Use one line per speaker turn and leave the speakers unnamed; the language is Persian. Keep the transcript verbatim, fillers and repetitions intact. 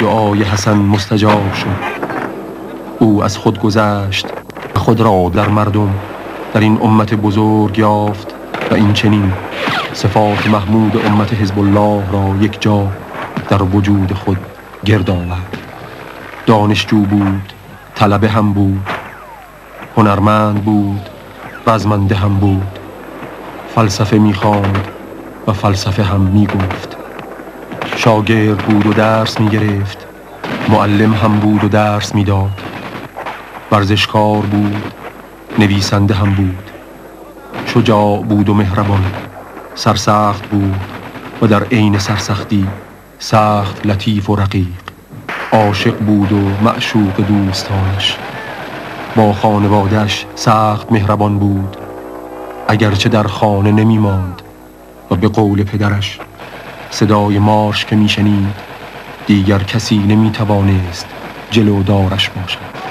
دعای حسن مستجاب شد. او از خود گذشت و خود را در مردم در این امت بزرگ یافت و این چنین صفات محمود امت حزب الله را یک جا در وجود خود گرد آورد. دانشجو بود، طلبه هم بود، هنرمند بود، رزمنده هم بود، فلسفه می‌خواند و فلسفه هم می‌گفت. شاگرد بود و درس می‌گرفت، معلم هم بود و درس می‌داد. ورزشکار بود، نویسنده هم بود. شجاع بود و مهربان، سرسخت بود و در عین سرسختی سخت لطیف و رقیق. عاشق بود و معشوق دوستانش. با خانواده‌اش سخت مهربان بود، اگرچه در خانه نمی ماند و به قول پدرش صدای مارش که می شنید دیگر کسی نمی توانست جلودارش باشد.